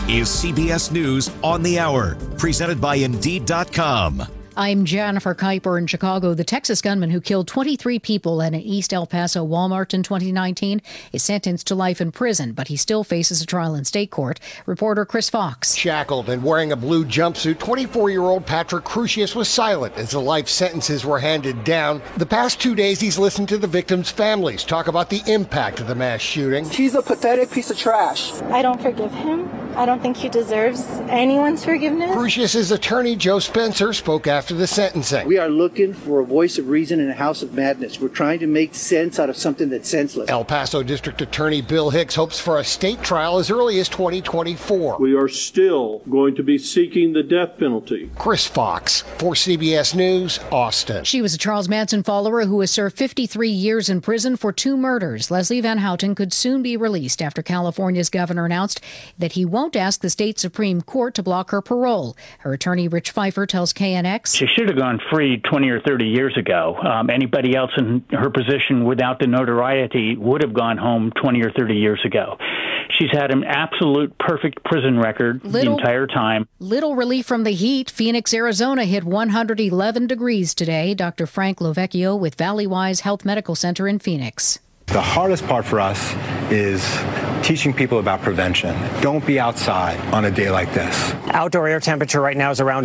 is CBS News on the Hour, presented by Indeed.com. I'm Jennifer Kuiper in Chicago. The Texas gunman who killed 23 people at an East El Paso Walmart in 2019 is sentenced to life in prison, but he still faces a trial in state court. Reporter Chris Fox. Shackled and wearing a blue jumpsuit, 24-year-old Patrick Crucius was silent as the life sentences were handed down. The past 2 days, he's listened to the victims' families talk about the impact of the mass shooting. He's a pathetic piece of trash. I don't forgive him. I don't think he deserves anyone's forgiveness. Crucius's attorney, Joe Spencer, spoke after the sentencing. We are looking for a voice of reason in a house of madness. We're trying to make sense out of something that's senseless. El Paso District Attorney Bill Hicks hopes for a state trial as early as 2024. We are still going to be seeking the death penalty. Chris Fox for CBS News, Austin. She was a Charles Manson follower who has served 53 years in prison for 2 murders. Leslie Van Houten could soon be released after California's governor announced that he won't ask the state Supreme Court to block her parole. Her attorney, Rich Pfeiffer, tells KNX. She should have gone free 20 or 30 years ago. Anybody else in her position without the notoriety would have gone home 20 or 30 years ago. She's had an absolute perfect prison record the entire time. Little relief from the heat. Phoenix, Arizona hit 111 degrees today. Dr. Frank Lovecchio with Valleywise Health Medical Center in Phoenix. The hardest part for us is teaching people about prevention. Don't be outside on a day like this. Outdoor air temperature right now is around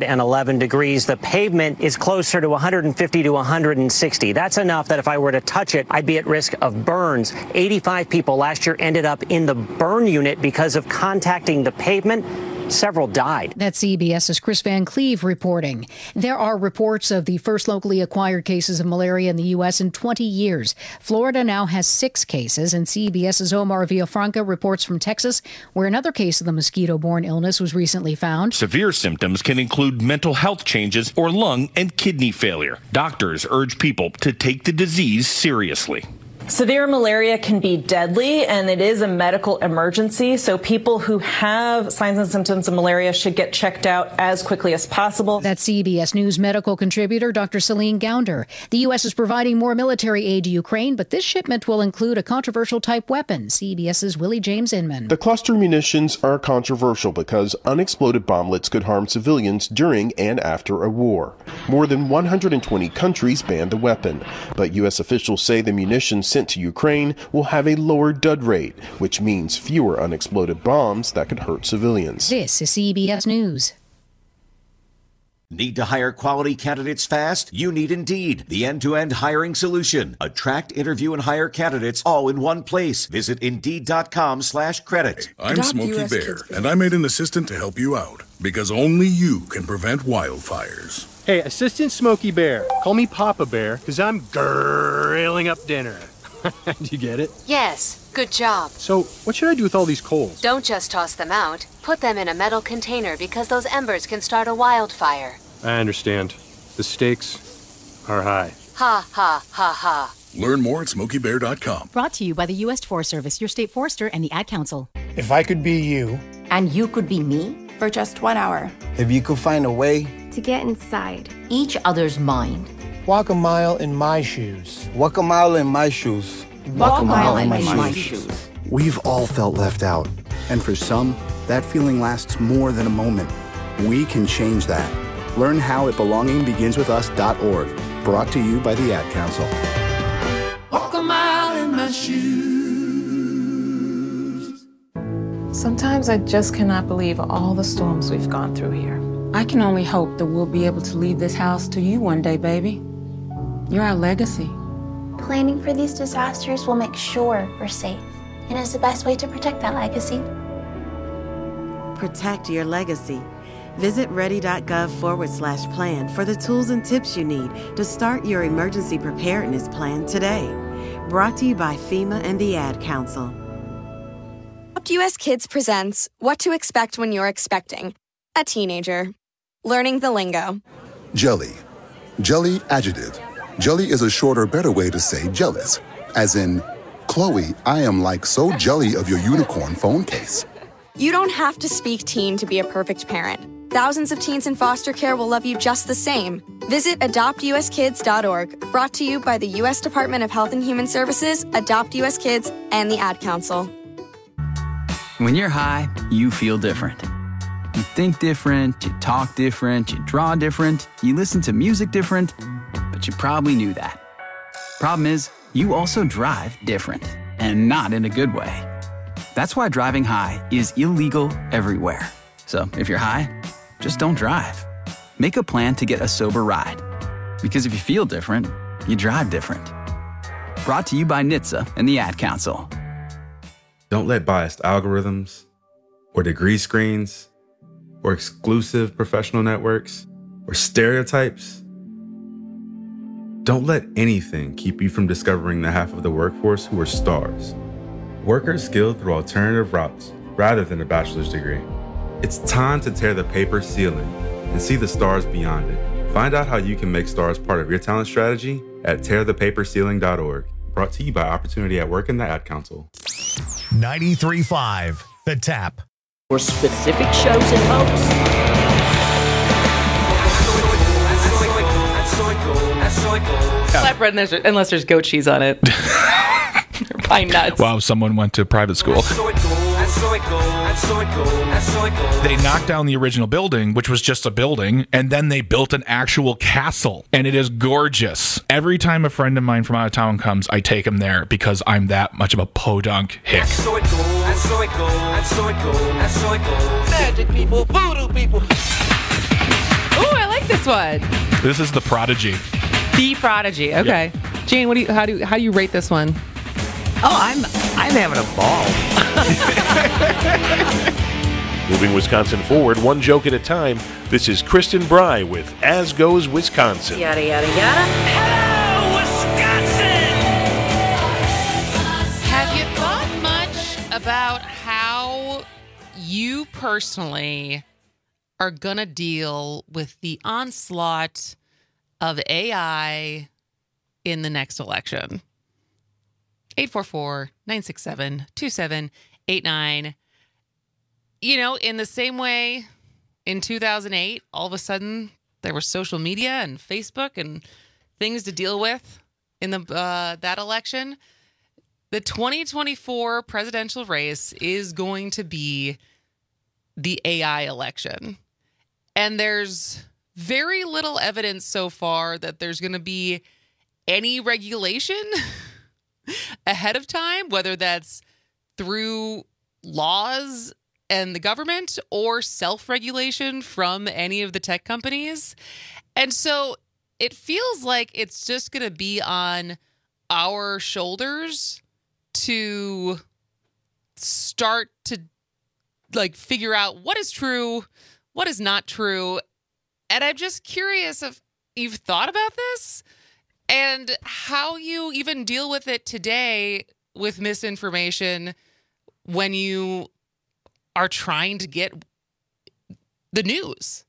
111 degrees. The pavement is closer to 150 to 160. That's enough that if I were to touch it, I'd be at risk of burns. 85 people last year ended up in the burn unit because of contacting the pavement. Several died. That's CBS's Chris Van Cleve reporting. There are reports of the first locally acquired cases of malaria in the U.S. in 20 years. Florida now has 6 cases, and CBS's Omar Villafranca reports from Texas, where another case of the mosquito-borne illness was recently found. Severe symptoms can include mental health changes or lung and kidney failure. Doctors urge people to take the disease seriously. Severe malaria can be deadly, and it is a medical emergency, so people who have signs and symptoms of malaria should get checked out as quickly as possible. That's CBS News medical contributor Dr. Celine Gounder. The U.S. is providing more military aid to Ukraine, but this shipment will include a controversial type weapon. CBS's Willie James Inman. The cluster munitions are controversial because unexploded bomblets could harm civilians during and after a war. More than 120 countries banned the weapon, but U.S. officials say the munitions sent to Ukraine will have a lower dud rate, which means fewer unexploded bombs that could hurt civilians. This is CBS News. Need to hire quality candidates fast? You need Indeed, the end-to-end hiring solution. Attract, interview, and hire candidates all in one place. Visit Indeed.com/credit. I'm Smokey Bear, and I made an assistant to help you out, because only you can prevent wildfires. Hey, Assistant Smokey Bear, call me Papa Bear, because I'm grilling up dinner. Do you get it? Yes, good job. So, what should I do with all these coals? Don't just toss them out. Put them in a metal container because those embers can start a wildfire. I understand. The stakes are high. Ha, ha, ha, ha. Learn more at SmokeyBear.com. Brought to you by the U.S. Forest Service, your state forester, and the Ad Council. If I could be you. And you could be me? For just 1 hour. If you could find a way. To get inside each other's mind. Walk a mile in my shoes. Walk a mile in my shoes. Walk a mile in my shoes. We've all felt left out. And for some, that feeling lasts more than a moment. We can change that. Learn how at belongingbeginswithus.org. Brought to you by the Ad Council. Walk a mile in my shoes. Sometimes I just cannot believe all the storms we've gone through here. I can only hope that we'll be able to leave this house to you one day, baby. You're our legacy. Planning for these disasters will make sure we're safe, and is the best way to protect that legacy. Protect your legacy. Visit ready.gov/plan for the tools and tips you need to start your emergency preparedness plan today. Brought to you by FEMA and the Ad Council. Adopt US Kids presents What to Expect When You're Expecting a Teenager. Learning the lingo. Jelly. Jelly adjective. Jelly is a shorter, better way to say jealous. As in, Chloe, I am like so jelly of your unicorn phone case. You don't have to speak teen to be a perfect parent. Thousands of teens in foster care will love you just the same. Visit adoptuskids.org. Brought to you by the U.S. Department of Health and Human Services, Adopt US Kids, and the Ad Council. When you're high, you feel different. You think different, you talk different, you draw different, you listen to music different, but you probably knew that. Problem is, you also drive different, and not in a good way. That's why driving high is illegal everywhere. So if you're high, just don't drive. Make a plan to get a sober ride. Because if you feel different, you drive different. Brought to you by NHTSA and the Ad Council. Don't let biased algorithms or degree screens or exclusive professional networks or stereotypes. Don't let anything keep you from discovering the half of the workforce who are stars. Workers skilled through alternative routes rather than a bachelor's degree. It's time to tear the paper ceiling and see the stars beyond it. Find out how you can make stars part of your talent strategy at tearthepaperceiling.org. Brought to you by Opportunity at Work and the Ad Council. 93.5 The Tap. For specific shows and hosts. Flatbread unless there's goat cheese on it. Or pine nuts. Wow, someone went to private school. They knocked down the original building, which was just a building, and then they built an actual castle, and it is gorgeous. Every time a friend of mine from out of town comes, I take him there because I'm that much of a podunk hick. Magic people, voodoo people. Ooh, I like this one. This is The Prodigy. The Prodigy. Okay, yeah. Jane, how do you rate this one? Oh, I'm having a ball. Moving Wisconsin forward, one joke at a time. This is Kristen Bry with As Goes Wisconsin. Yada, yada, yada. Hello, Wisconsin! Have you thought much about how you personally are going to deal with the onslaught of AI in the next election? 844-967-2789. You know, in the same way in 2008, all of a sudden there was social media and Facebook and things to deal with in that election. The 2024 presidential race is going to be the AI election. And there's very little evidence so far that there's going to be any regulation ahead of time, whether that's through laws and the government or self-regulation from any of the tech companies. And so it feels like it's just going to be on our shoulders to start to figure out what is true, what is not true. And I'm just curious if you've thought about this and how you even deal with it today with misinformation when you are trying to get the news.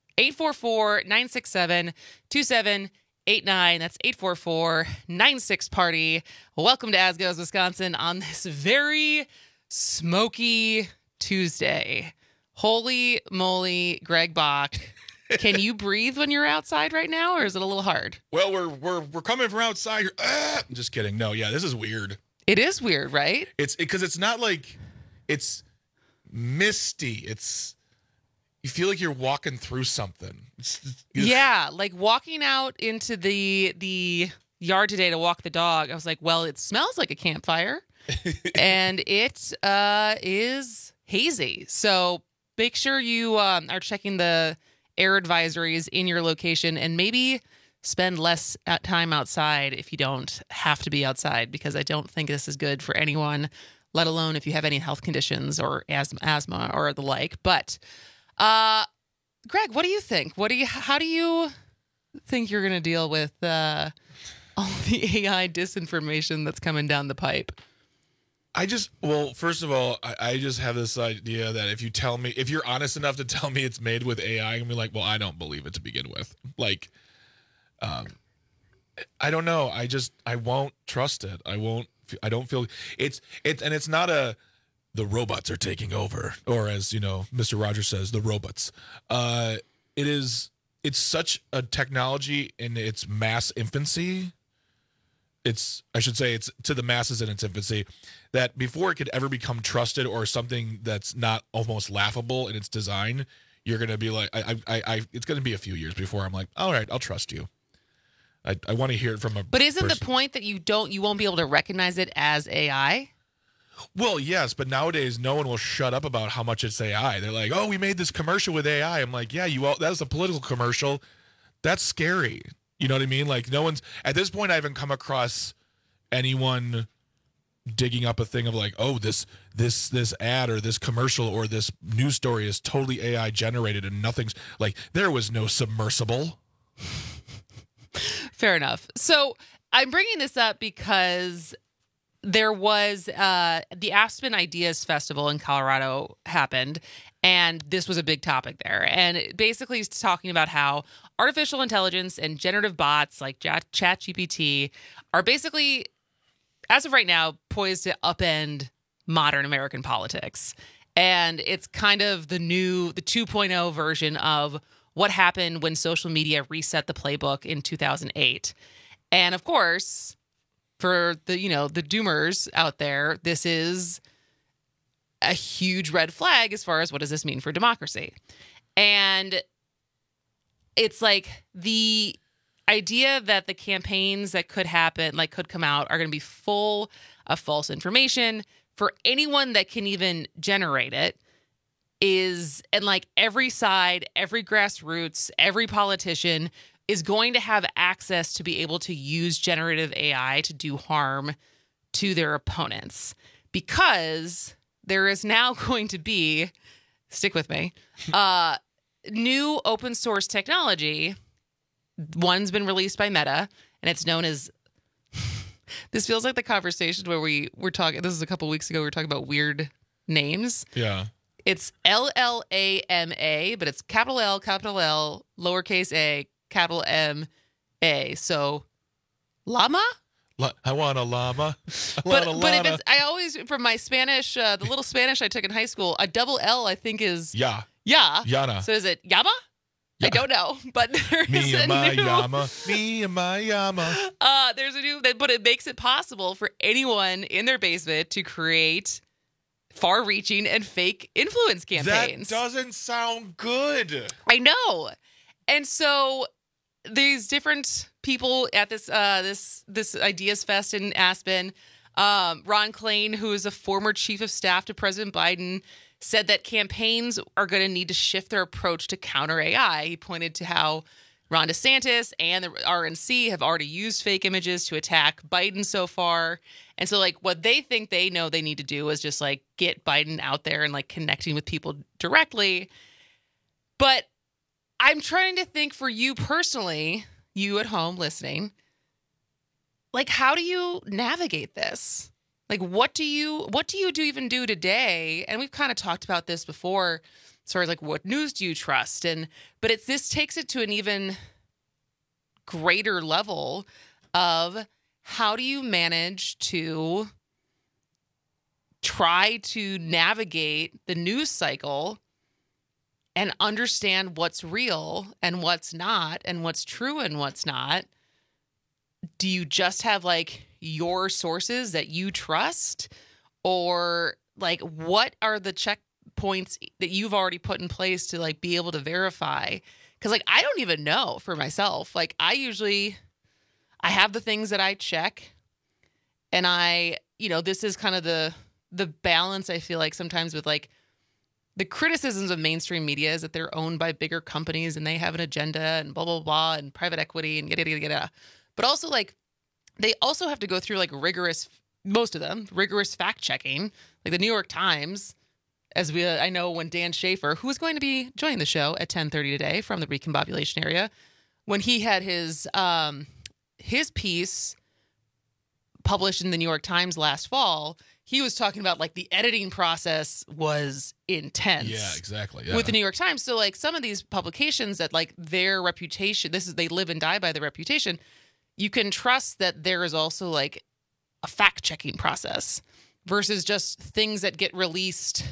844-967-2789. That's 844-96-PARTY. Welcome to As Goes Wisconsin on this very smoky Tuesday. Holy moly, Greg Bach. Can you breathe when you're outside right now, or is it a little hard? Well, we're coming from outside here. I'm just kidding. No, yeah, this is weird. It is weird, right? It's because it's not like it's misty. You feel like you're walking through something. Yeah, like walking out into the yard today to walk the dog. I was like, well, it smells like a campfire, and it is hazy. So make sure you are checking the air advisories in your location and maybe spend less time outside if you don't have to be outside, because I don't think this is good for anyone, let alone if you have any health conditions or asthma or the like. But Greg, what do you think? How do you think you're going to deal with all the AI disinformation that's coming down the pipe? First of all, I just have this idea that if you're honest enough to tell me it's made with AI, I'm gonna be like, well, I don't believe it to begin with. Like, I don't know. I won't trust it. I don't feel it's not the robots are taking over, or as Mr. Rogers says, the robots. It's such a technology in its mass infancy. I should say it's to the masses in its infancy, that before it could ever become trusted or something that's not almost laughable in its design, you're going to be like, it's going to be a few years before I'm like, all right, I'll trust you. I want to hear it from a But isn't person. the point that you won't be able to recognize it as AI? Well, yes, but nowadays no one will shut up about how much it's AI. They're like, oh, we made this commercial with AI. I'm like, yeah, that was a political commercial. That's scary. You know what I mean? Like, no one's at this point. I haven't come across anyone digging up a thing of like, oh, this ad or this commercial or this news story is totally AI generated and nothing's like, there was no submersible. Fair enough. So I'm bringing this up because there was the Aspen Ideas Festival in Colorado happened, and this was a big topic there. And it basically is talking about how artificial intelligence and generative bots like ChatGPT are basically, as of right now, poised to upend modern American politics. And it's kind of the 2.0 version of what happened when social media reset the playbook in 2008. And of course, for the doomers out there, this is a huge red flag as far as what does this mean for democracy. And it's like the idea that the campaigns that could happen, like could come out, are going to be full of false information for anyone that can even generate it is, and like every side, every grassroots, every politician is going to have access to be able to use generative AI to do harm to their opponents, because there is now going to be, stick with me, new open source technology. One's been released by Meta, and it's known as, this feels like the conversation where we were talking, this is a couple weeks ago, we were talking about weird names. Yeah. It's LLAMA, but it's capital L, lowercase a, capital M-A. So, llama? I want a llama. But if it's, I always, from my Spanish, the little Spanish I took in high school, a double L I think is yeah. Yana. So is it Yama? Yeah. I don't know, but there's me and my new, Yama. Me and my Yama. There's a new, but it makes it possible for anyone in their basement to create far-reaching and fake influence campaigns. That doesn't sound good. I know. And so these different people at this this Ideas Fest in Aspen, Ron Klain, who is a former chief of staff to President Biden, said that campaigns are going to need to shift their approach to counter AI. He pointed to how Ron DeSantis and the RNC have already used fake images to attack Biden so far. And so, like, what they think they know they need to do is just, like, get Biden out there and, like, connecting with people directly. But I'm trying to think for you personally, you at home listening, like, how do you navigate this? Like, what do you even do today? And we've kind of talked about this before, sort of like, what news do you trust? But this takes it to an even greater level of how do you manage to try to navigate the news cycle and understand what's real and what's not, and what's true and what's not. Do you just have like your sources that you trust, or like what are the checkpoints that you've already put in place to like be able to verify? Because like I don't even know for myself. Like I have the things that I check, and this is kind of the balance I feel like sometimes with like the criticisms of mainstream media is that they're owned by bigger companies and they have an agenda and blah, blah, blah, and private equity and yada. But also like they also have to go through like rigorous fact checking. Like the New York Times, as I know when Dan Schaefer, who is going to be joining the show at 10:30 today from the recombobulation area, when he had his piece published in the New York Times last fall, he was talking about like the editing process was intense. Yeah, exactly. Yeah. With the New York Times. So like some of these publications that like their reputation, they live and die by their reputation. You can trust that there is also like a fact checking process versus just things that get released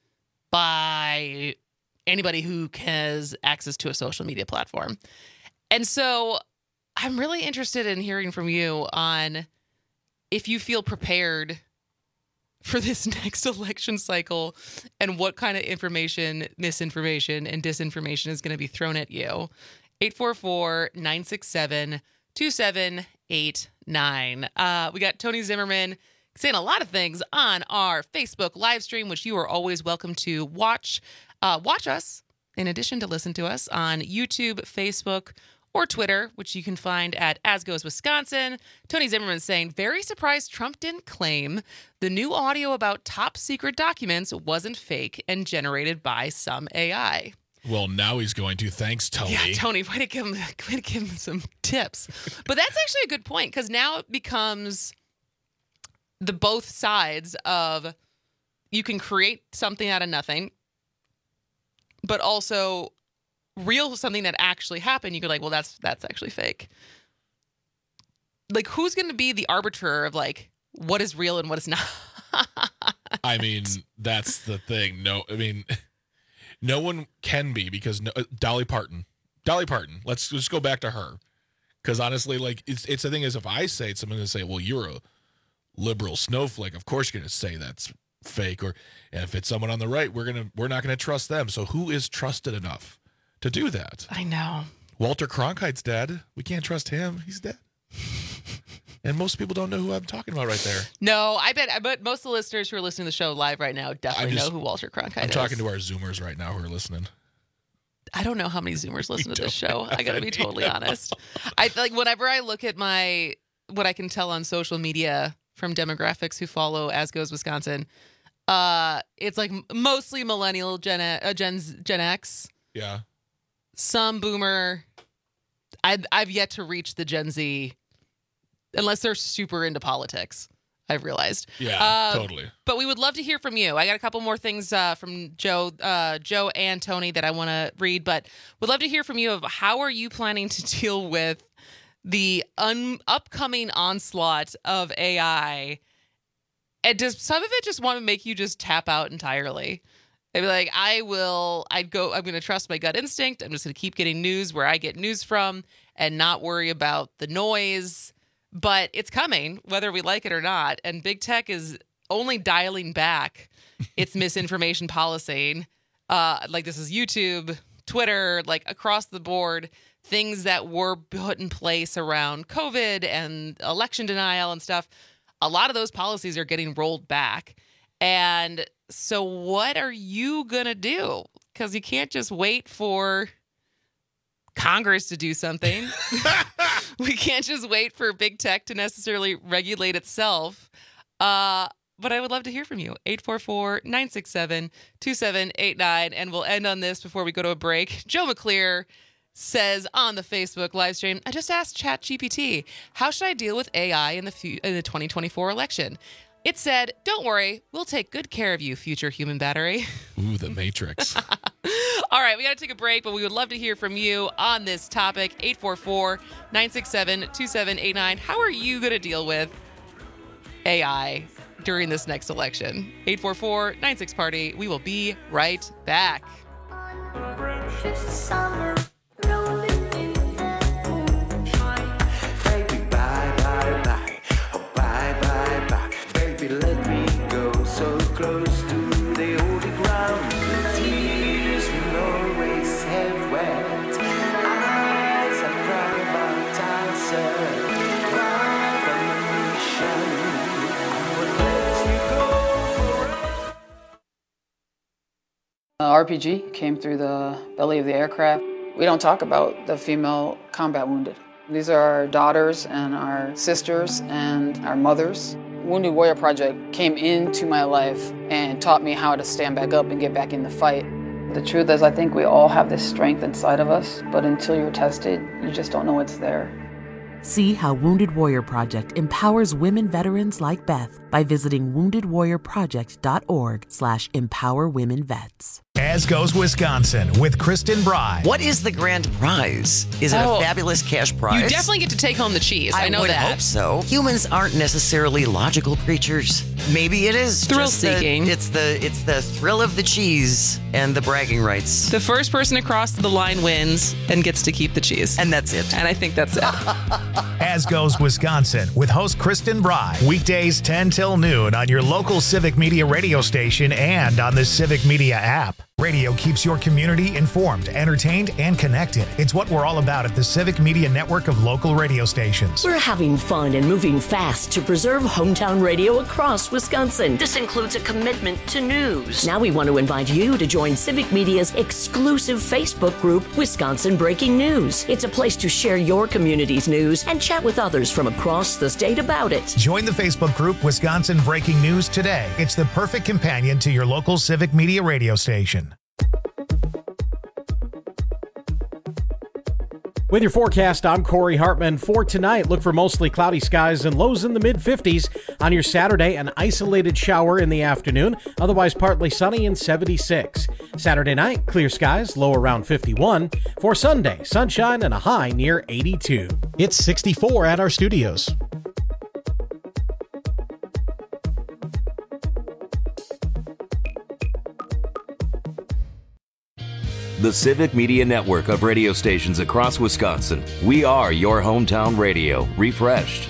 by anybody who has access to a social media platform. And so I'm really interested in hearing from you on if you feel prepared for this next election cycle and what kind of information, misinformation, and disinformation is going to be thrown at you. 844-967-2789. We got Tony Zimmerman saying a lot of things on our Facebook live stream, which you are always welcome to watch. Watch us, in addition to listen to us, on YouTube, Facebook, or Twitter, which you can find at As Goes Wisconsin. Tony Zimmerman saying, very surprised Trump didn't claim the new audio about top secret documents wasn't fake and generated by some AI. Well, now he's going to. Thanks, Tony. Yeah, Tony, way to give him some tips. But that's actually a good point, because now it becomes the both sides of you can create something out of nothing, but also something that actually happened. You could well, that's actually fake. Like, who's going to be the arbiter of what is real and what is not? I mean, that's the thing. No one can be, because Dolly Parton. Let's just go back to her, because honestly, it's the thing is, if I say it, someone's going to say, well, you're a liberal snowflake. Of course, you're going to say that's fake. Or if it's someone on the right, we're not going to trust them. So who is trusted enough to do that? I know. Walter Cronkite's dead. We can't trust him. He's dead. And most people don't know who I'm talking about right there. No, I bet most of the listeners who are listening to the show live right now definitely know who Walter Cronkite is. I'm talking to our Zoomers right now who are listening. I don't know how many Zoomers listen to this show. I got to be totally honest. I whenever I look at what I can tell on social media from demographics who follow As Goes Wisconsin, it's mostly millennial, Gen X. Yeah. Some boomer. I've yet to reach the Gen Z, unless they're super into politics, I've realized. Yeah, totally. But we would love to hear from you. I got a couple more things from Joe and Tony that I want to read, but we'd love to hear from you of how are you planning to deal with the upcoming onslaught of AI. And does some of it just want to make you just tap out entirely? They'd be like, I'm going to trust my gut instinct. I'm just going to keep getting news where I get news from and not worry about the noise. But it's coming, whether we like it or not. And big tech is only dialing back its misinformation policing. This is YouTube, Twitter, across the board, things that were put in place around COVID and election denial and stuff. A lot of those policies are getting rolled back. And so what are you going to do? Because you can't just wait for Congress to do something. We can't just wait for big tech to necessarily regulate itself. But I would love to hear from you. 844-967-2789. And we'll end on this before we go to a break. Joe McClear says on the Facebook live stream, I just asked ChatGPT, how should I deal with AI in the 2024 election? It said, don't worry, we'll take good care of you, future human battery. Ooh, the Matrix. All right, we got to take a break, but we would love to hear from you on this topic. 844-967-2789. How are you going to deal with AI during this next election? 844-96-PARTY. We will be right back. RPG came through the belly of the aircraft. We don't talk about the female combat wounded. These are our daughters and our sisters and our mothers. Wounded Warrior Project came into my life and taught me how to stand back up and get back in the fight. The truth is, I think we all have this strength inside of us, but until you're tested, you just don't know it's there. See how Wounded Warrior Project empowers women veterans like Beth by visiting woundedwarriorproject.org/empowerwomenvets. As Goes Wisconsin with Kristen Bry. What is the grand prize? Is it a fabulous cash prize? You definitely get to take home the cheese. I know would that. Hope so. Humans aren't necessarily logical creatures. Maybe it is thrill-seeking. It's the thrill of the cheese and the bragging rights. The first person across the line wins and gets to keep the cheese. And that's it. And I think that's it. As Goes Wisconsin with host Kristen Bry. Weekdays 10 till noon on your local Civic Media radio station and on the Civic Media app. Radio keeps your community informed, entertained, and connected. It's what we're all about at the Civic Media network of local radio stations. We're having fun and moving fast to preserve hometown radio across Wisconsin. This includes a commitment to news. Now we want to invite you to join Civic Media's exclusive Facebook group, Wisconsin Breaking News. It's a place to share your community's news and chat with others from across the state about it. Join the Facebook group Wisconsin Breaking News today. It's the perfect companion to your local Civic Media radio station. With your forecast, I'm Corey Hartman. For tonight, look for mostly cloudy skies and lows in the mid-50s. On your Saturday, an isolated shower in the afternoon, otherwise partly sunny and 76. Saturday night, clear skies, low around 51. For Sunday, sunshine and a high near 82. It's 64 at our studios. The Civic Media network of radio stations across Wisconsin. We are your hometown radio, refreshed.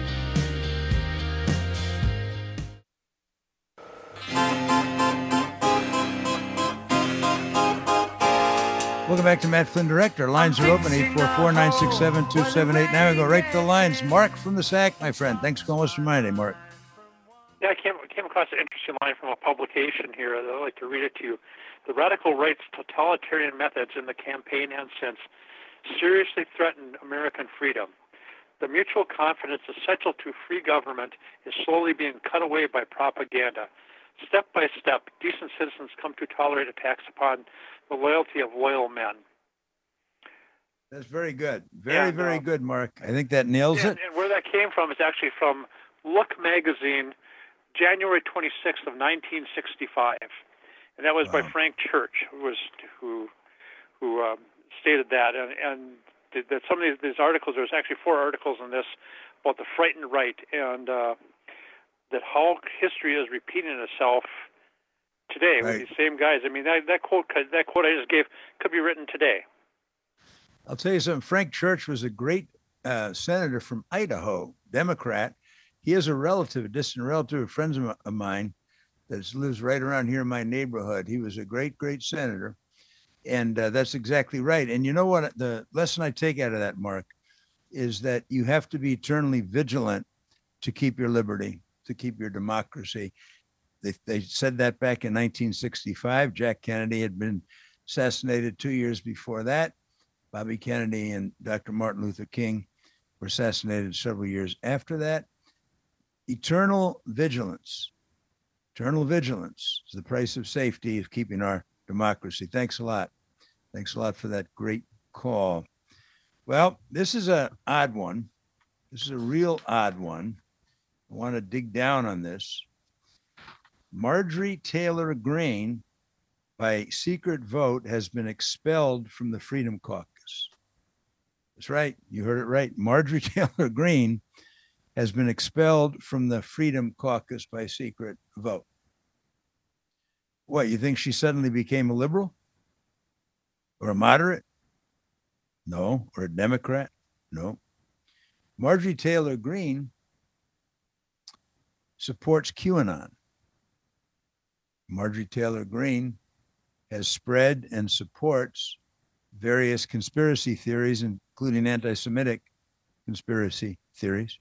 Welcome back to Matt Flynn Director. Lines are open, 844-967-2789. Now we go right to the lines. Mark from the SAC, my friend. Thanks for calling us from my day, Mark. Yeah, I came across an interesting line from a publication here. I'd like to read it to you. The radical right's totalitarian methods in the campaign and since seriously threaten American freedom. The mutual confidence essential to free government is slowly being cut away by propaganda. Step by step, decent citizens come to tolerate attacks upon the loyalty of loyal men. That's very good. Very good, Mark. I think that nails it. And where that came from is actually from Look magazine, January 26th of 1965. And that was by Frank Church, who stated that. And that some of these articles, there's actually 4 articles in this about the frightened right, and that how history is repeating itself today with these same guys. I mean, that quote I just gave could be written today. I'll tell you something. Frank Church was a great senator from Idaho, Democrat. He is a distant relative of friends of mine that lives right around here in my neighborhood. He was a great senator. And that's exactly right. And you know what? The lesson I take out of that, Mark, is that you have to be eternally vigilant to keep your liberty, to keep your democracy. They said that back in 1965. Jack Kennedy had been assassinated 2 years before that. Bobby Kennedy and Dr. Martin Luther King were assassinated several years after that. Eternal vigilance is the price of safety of keeping our democracy. Thanks a lot. Thanks a lot for that great call. Well, this is an odd one. This is a real odd one. I want to dig down on this. Marjorie Taylor Greene, by secret vote, has been expelled from the Freedom Caucus. That's right. You heard it right. Marjorie Taylor Greene has been expelled from the Freedom Caucus by secret vote. What, you think she suddenly became a liberal? Or a moderate? No. Or a Democrat? No. Marjorie Taylor Greene supports QAnon. Marjorie Taylor Greene has spread and supports various conspiracy theories, including anti-Semitic conspiracy theories.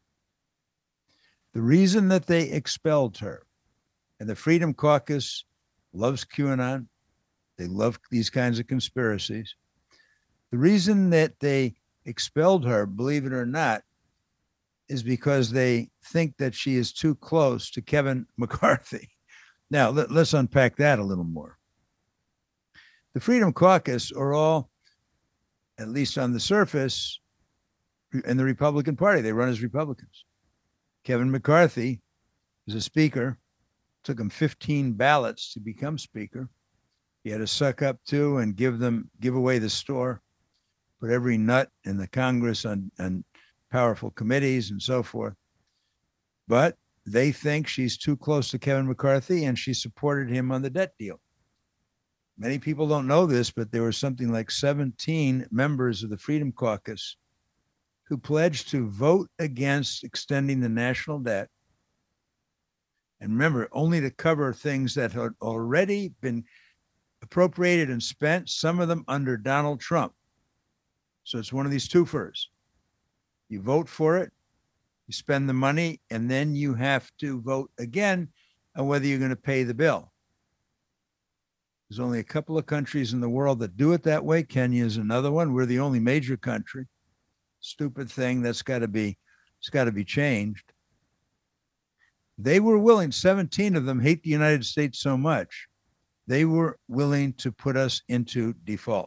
The reason that they expelled her, and the Freedom Caucus loves QAnon, they love these kinds of conspiracies. The reason that they expelled her, believe it or not, is because they think that she is too close to Kevin McCarthy. Now, let's unpack that a little more. The Freedom Caucus are all, at least on the surface, in the Republican Party. They run as Republicans. Kevin McCarthy is a speaker. Took him 15 ballots to become speaker. He had to suck up to and give away the store, put every nut in the Congress on powerful committees and so forth. But they think she's too close to Kevin McCarthy, and she supported him on the debt deal. Many people don't know this, but there were something like 17 members of the Freedom Caucus who pledged to vote against extending the national debt. And remember, only to cover things that had already been appropriated and spent, some of them under Donald Trump. So it's one of these twofers. You vote for it, you spend the money, and then you have to vote again on whether you're going to pay the bill. There's only a couple of countries in the world that do it that way. Kenya is another one. We're the only major country. Stupid thing it's got to be changed. They were willing, 17 of them hate the United States so much, they were willing to put us into default.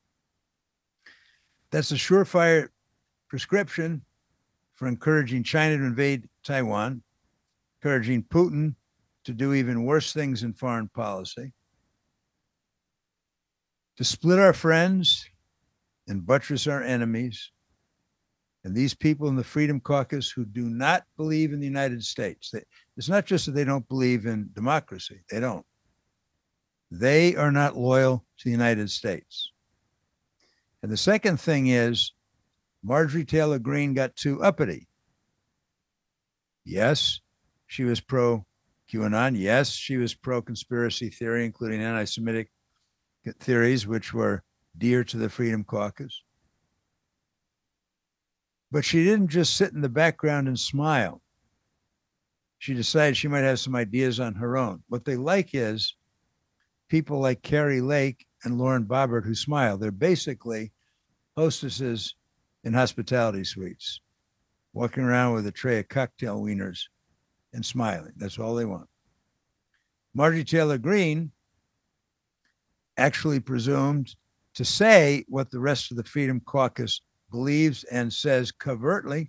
That's a surefire prescription for encouraging China to invade Taiwan, encouraging Putin to do even worse things in foreign policy, to split our friends and buttress our enemies. And these people in the Freedom Caucus who do not believe in the United States, it's not just that they don't believe in democracy. They don't. They are not loyal to the United States. And the second thing is Marjorie Taylor Greene got too uppity. Yes, she was pro-QAnon. Yes, she was pro-conspiracy theory, including anti-Semitic theories, which were dear to the Freedom Caucus. But she didn't just sit in the background and smile. She decided she might have some ideas on her own. What they like is people like Carrie Lake and Lauren Boebert who smile. They're basically hostesses in hospitality suites, walking around with a tray of cocktail wieners and smiling. That's all they want. Marjorie Taylor Greene actually presumed to say what the rest of the Freedom Caucus believes and says covertly.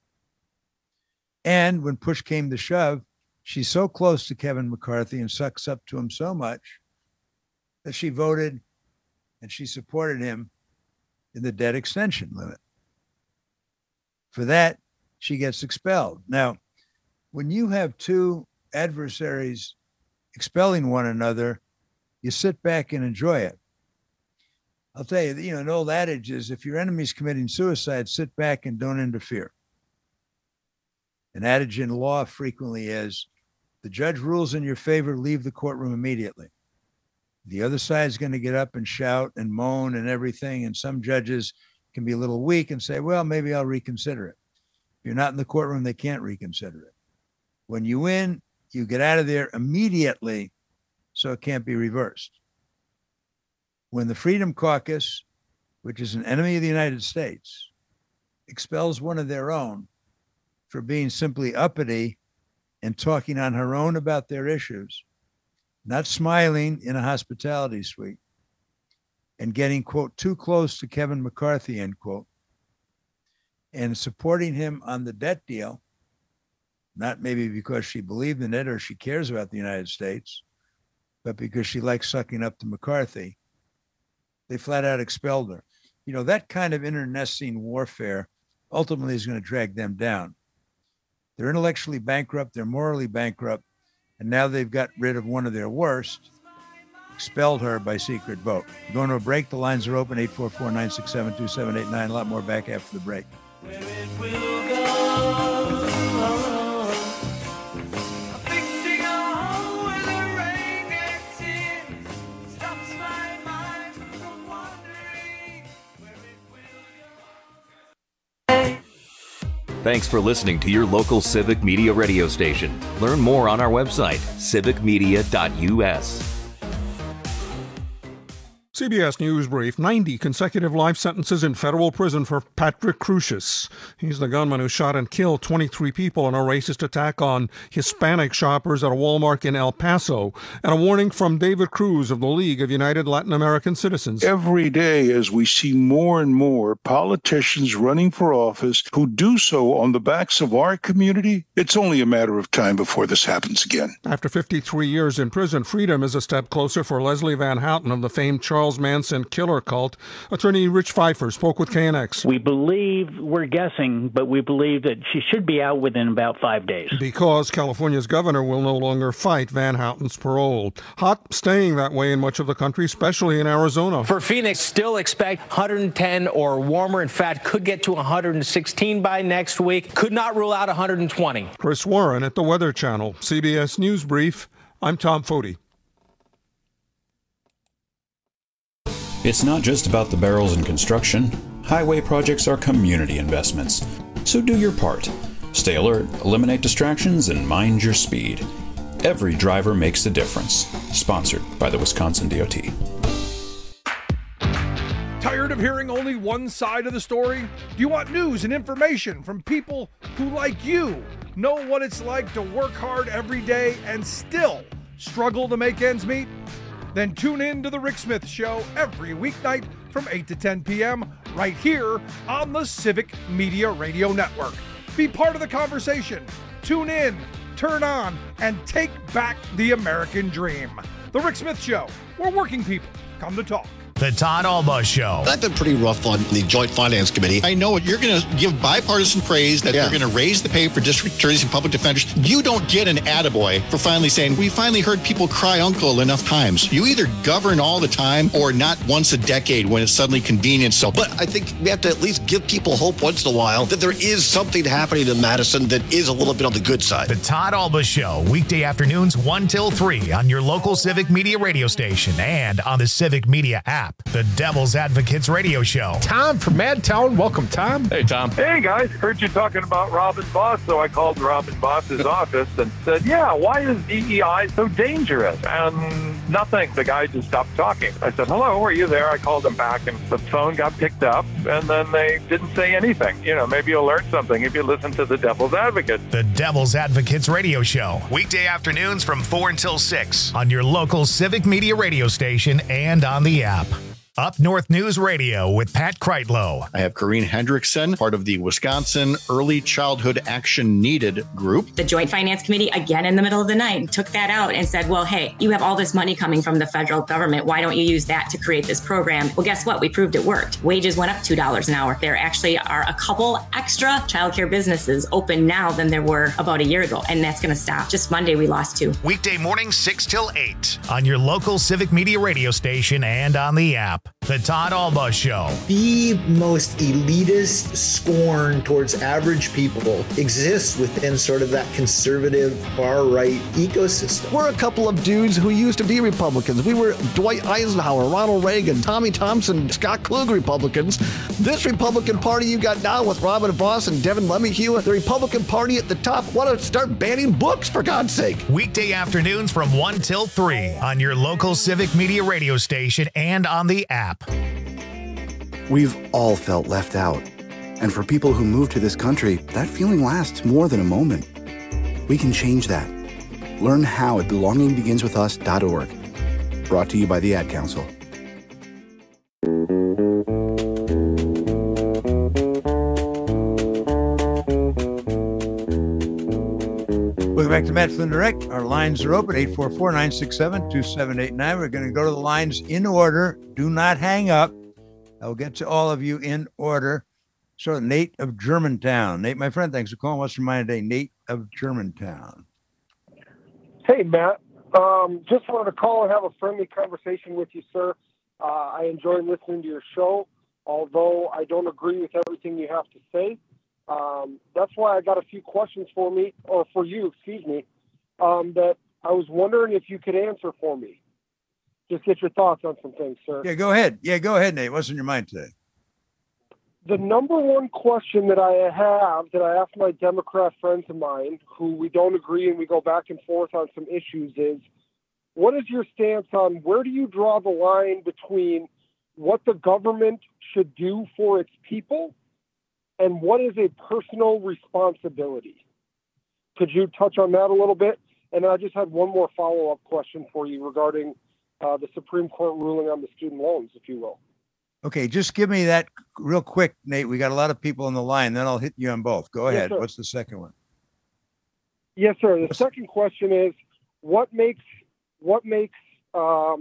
And when push came to shove, she's so close to Kevin McCarthy and sucks up to him so much that she voted and she supported him in the debt extension limit. For that, she gets expelled. Now, when you have two adversaries expelling one another, you sit back and enjoy it. I'll tell you, an old adage is if your enemy's committing suicide, sit back and don't interfere. An adage in law frequently is, the judge rules in your favor, leave the courtroom immediately. The other side's going to get up and shout and moan and everything, and some judges can be a little weak and say, well, maybe I'll reconsider it. If you're not in the courtroom, they can't reconsider it. When you win, you get out of there immediately so it can't be reversed. When the Freedom Caucus, which is an enemy of the United States, expels one of their own for being simply uppity and talking on her own about their issues, not smiling in a hospitality suite, and getting, quote, too close to Kevin McCarthy, end quote, and supporting him on the debt deal, not maybe because she believed in it or she cares about the United States, but because she likes sucking up to McCarthy, they flat out expelled her. That kind of internecine warfare ultimately is going to drag them down. They're intellectually bankrupt, they're morally bankrupt, and now they've got rid of one of their worst, expelled her by secret vote. Going to a break. The lines are open, 844-967-2789. A lot more back after the break. Thanks for listening to your local Civic Media radio station. Learn more on our website, civicmedia.us. CBS News Brief, 90 consecutive life sentences in federal prison for Patrick Crusius. He's the gunman who shot and killed 23 people in a racist attack on Hispanic shoppers at a Walmart in El Paso. And a warning from David Cruz of the League of United Latin American Citizens. Every day, as we see more and more politicians running for office who do so on the backs of our community, it's only a matter of time before this happens again. After 53 years in prison, freedom is a step closer for Leslie Van Houten of the famed Charles Charles Manson killer cult. Attorney Rich Pfeiffer spoke with KNX. We believe, we're guessing, but we believe that she should be out within about 5 days. Because California's governor will no longer fight Van Houten's parole. Hot staying that way in much of the country, especially in Arizona. For Phoenix, still expect 110 or warmer. In fact, could get to 116 by next week. Could not rule out 120. Chris Warren at the Weather Channel, CBS News Brief. I'm Tom Foti. It's not just about the barrels in construction. Highway projects are community investments. So do your part. Stay alert, eliminate distractions, and mind your speed. Every driver makes a difference. Sponsored by the Wisconsin DOT. Tired of hearing only one side of the story? Do you want news and information from people who, like you, know what it's like to work hard every day and still struggle to make ends meet? Then tune in to The Rick Smith Show every weeknight from 8 to 10 p.m. right here on the Civic Media Radio Network. Be part of the conversation. Tune in, turn on, and take back the American dream. The Rick Smith Show, where working people come to talk. The Todd Alba Show. I've been pretty rough on the Joint Finance Committee. I know you're going to give bipartisan praise that they're going to raise the pay for district attorneys and public defenders. You don't get an attaboy for finally saying, we finally heard people cry uncle enough times. You either govern all the time or not once a decade when it's suddenly convenient. So, but I think we have to at least give people hope once in a while that there is something happening in Madison that is a little bit on the good side. The Todd Alba Show, weekday afternoons 1 till 3 on your local Civic Media radio station and on the Civic Media app. The Devil's Advocates Radio Show. Tom from Madtown. Welcome, Tom. Hey, Tom. Hey, guys. Heard you talking about Robin Boss, so I called Robin Boss's office and said, yeah, why is DEI so dangerous? And nothing. The guy just stopped talking. I said, hello, are you there? I called him back, and the phone got picked up, and then they didn't say anything. You know, maybe you'll learn something if you listen to the Devil's Advocate. The Devil's Advocates Radio Show. Weekday afternoons from 4 until 6 on your local Civic Media radio station and on the app. Up North News Radio with Pat Kreitlow. I have Corrine Hendrickson, part of the Wisconsin Early Childhood Action Needed group. The Joint Finance Committee, again in the middle of the night, took that out and said, well, hey, you have all this money coming from the federal government. Why don't you use that to create this program? Well, guess what? We proved it worked. Wages went up $2 an hour. There actually are a couple extra childcare businesses open now than there were about a year ago, and that's going to stop. Just Monday, we lost 2. Weekday mornings 6 till 8 on your local Civic Media radio station and on the app. The Todd Alba Show. The most elitist scorn towards average people exists within sort of that conservative far-right ecosystem. We're a couple of dudes who used to be Republicans. We were Dwight Eisenhower, Ronald Reagan, Tommy Thompson, Scott Klug Republicans. This Republican Party you got now with Robin Voss and Devin LeMahieu, the Republican Party at the top, want to start banning books, for God's sake. Weekday afternoons from 1 till 3 on your local Civic Media radio station and on the app. We've all felt left out. And for people who move to this country, that feeling lasts more than a moment. We can change that. Learn how at belongingbeginswithus.org. Brought to you by the Ad Council. Welcome back to Matt Flynn Direct. Our lines are open, 844-967-2789. We're going to go to the lines in order. Do not hang up. I'll get to all of you in order. So Nate of Germantown. Nate, my friend, thanks for calling. What's your mind today? Nate of Germantown. Hey, Matt. Just wanted to call and have a friendly conversation with you, sir. I enjoy listening to your show, although I don't agree with everything you have to say. That's why I got a few questions for you, that I was wondering if you could answer for me. Just get your thoughts on some things, sir. Yeah, go ahead. Nate. What's in your mind today? The number one question that I have, that I ask my Democrat friends of mine, who we don't agree and we go back and forth on some issues, is what is your stance on where do you draw the line between what the government should do for its people and what is a personal responsibility? Could you touch on that a little bit? And I just had one more follow-up question for you regarding the Supreme Court ruling on the student loans, if you will. Okay, just give me that real quick, Nate. We got a lot of people on the line. Then I'll hit you on both. Go ahead. Yes, what's the second one? Yes, sir. The second question is, what makes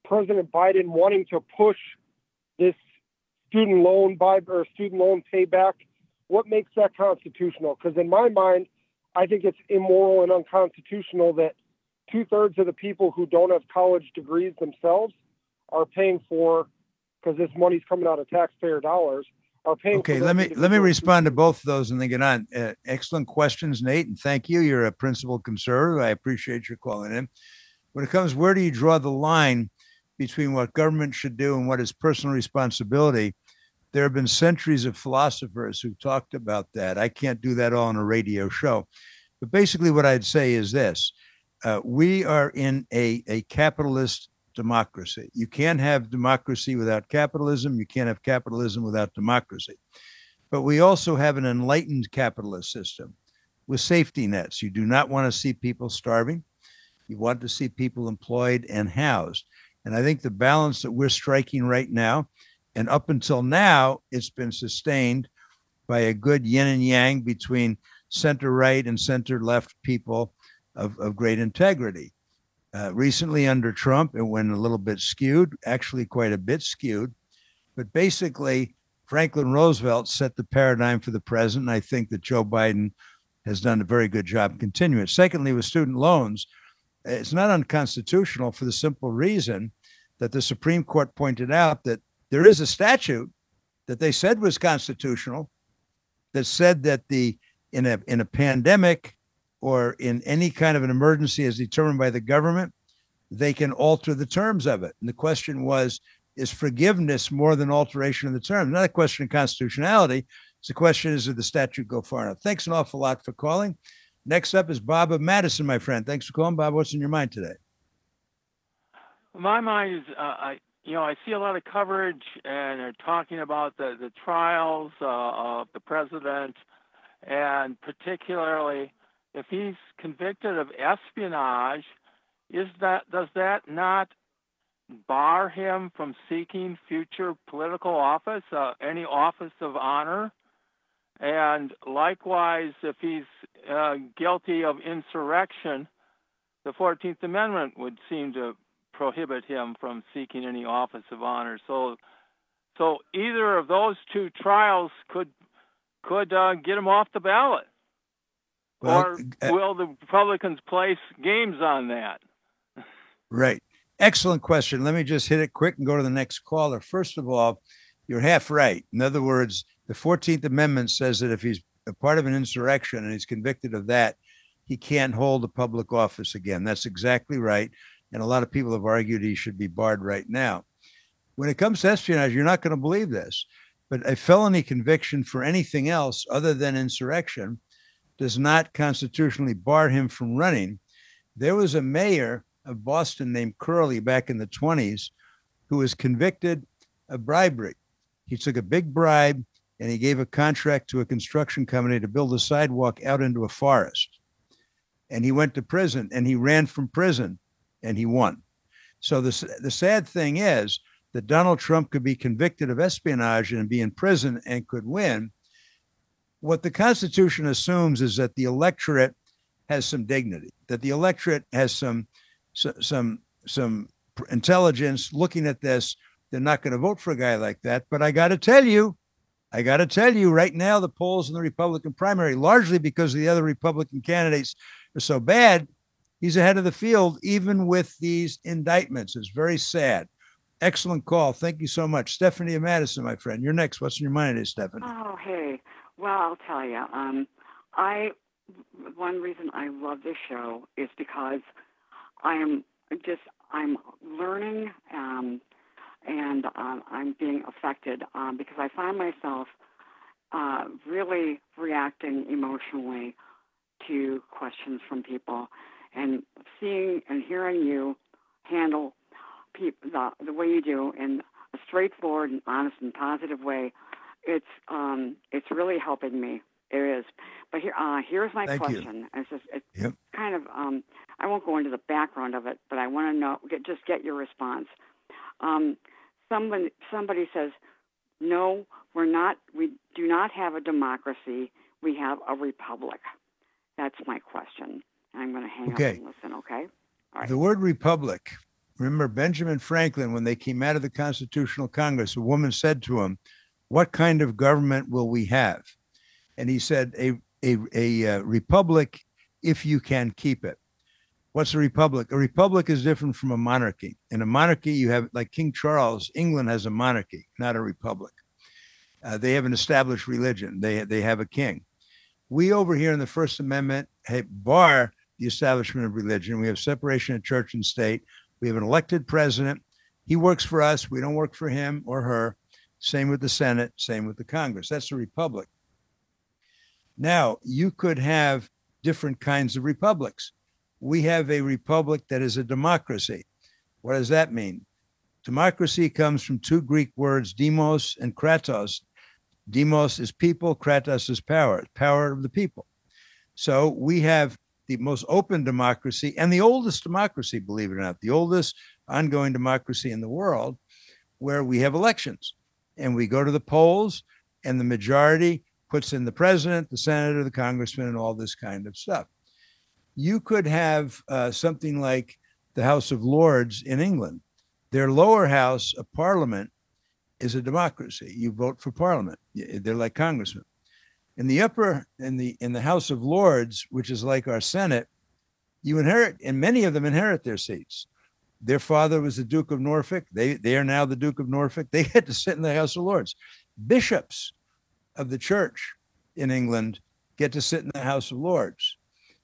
President Biden wanting to push this student loan payback? What makes that constitutional? Because in my mind, I think it's immoral and unconstitutional that 2/3 of the people who don't have college degrees themselves are paying for, because this money's coming out of taxpayer dollars, are paying. Okay, let me respond to both of those and then get on. Excellent questions, Nate, and thank you. You're a principled conservative. I appreciate your calling in. When it comes, where do you draw the line between what government should do and what is personal responsibility? There have been centuries of philosophers who talked about that. I can't do that all on a radio show. But basically what I'd say is this. We are in a capitalist democracy. You can't have democracy without capitalism. You can't have capitalism without democracy. But we also have an enlightened capitalist system with safety nets. You do not want to see people starving. You want to see people employed and housed. And I think the balance that we're striking right now, and up until now, it's been sustained by a good yin and yang between center right and center left people of great integrity. Recently under Trump, it went a little bit skewed, actually quite a bit skewed. But basically, Franklin Roosevelt set the paradigm for the present. And I think that Joe Biden has done a very good job continuing it. Secondly, with student loans, it's not unconstitutional for the simple reason that the Supreme Court pointed out that there is a statute that they said was constitutional that said that in a pandemic or in any kind of an emergency as determined by the government, they can alter the terms of it. And the question was, is forgiveness more than alteration of the terms? Not a question of constitutionality. It's a question, is did the statute go far enough? Thanks an awful lot for calling. Next up is Bob of Madison, my friend. Thanks for calling, Bob. What's in your mind today? My mind is, I see a lot of coverage, and they're talking about the trials of the president, and particularly if he's convicted of espionage, does that not bar him from seeking future political office, any office of honor? And likewise, if he's guilty of insurrection, the 14th Amendment would seem to prohibit him from seeking any office of honor. So either of those two trials could get him off the ballot. Well, or will the Republicans place games on that? Right. Excellent question. Let me just hit it quick and go to the next caller. First of all, you're half right. In other words, the 14th Amendment says that if he's a part of an insurrection and he's convicted of that, he can't hold a public office again. That's exactly right. And a lot of people have argued he should be barred right now. When it comes to espionage, you're not going to believe this, but a felony conviction for anything else other than insurrection does not constitutionally bar him from running. There was a mayor of Boston named Curley back in the 1920s who was convicted of bribery. He took a big bribe and he gave a contract to a construction company to build a sidewalk out into a forest. And he went to prison and he ran from prison and he won. So the sad thing is that Donald Trump could be convicted of espionage and be in prison and could win. What the Constitution assumes is that the electorate has some dignity, that the electorate has some intelligence looking at this. They're not going to vote for a guy like that. But I got to tell you right now, the polls in the Republican primary, largely because the other Republican candidates are so bad, he's ahead of the field, even with these indictments. It's very sad. Excellent call. Thank you so much. Stephanie of Madison, my friend. You're next. What's in your mind today, Stephanie? Oh, hey. Well, I'll tell you. One reason I love this show is because I'm learning and I'm being affected because I find myself really reacting emotionally to questions from people, and seeing and hearing you handle the way you do in a straightforward and honest and positive way. It's really helping me. It is. But here's my question. It's kind of I won't go into the background of it, but I want to know, just get your response. Somebody says, no, we do not have a democracy. We have a republic. That's my question. I'm going to hang up and listen, okay? All right. The word republic Remember Benjamin Franklin, when they came out of the Constitutional Congress, a woman said to him, "What kind of government will we have?" And he said, a republic, if you can keep it. What's a republic? A republic is different from a monarchy. In a monarchy, you have, like King Charles, England has a monarchy, not a republic. They have an established religion. They have a king. We over here in the First Amendment bar the establishment of religion. We have separation of church and state. We have an elected president. He works for us. We don't work for him or her. Same with the Senate, same with the Congress. That's a republic. Now, you could have different kinds of republics. We have a republic that is a democracy. What does that mean? Democracy comes from two Greek words, demos and kratos. Demos is people, kratos is power, power of the people. So we have the most open democracy and the oldest democracy, believe it or not, the oldest ongoing democracy in the world, where we have elections. And we go to the polls, and the majority puts in the president, the senator, the congressman, and all this kind of stuff. You could have something like the House of Lords in England. Their lower house of parliament is a democracy. You vote for parliament. They're like congressmen. In the upper, in the House of Lords, which is like our Senate, you inherit, and many of them inherit their seats. Their father was the Duke of Norfolk. They are now the Duke of Norfolk. They get to sit in the House of Lords. Bishops of the church in England get to sit in the House of Lords.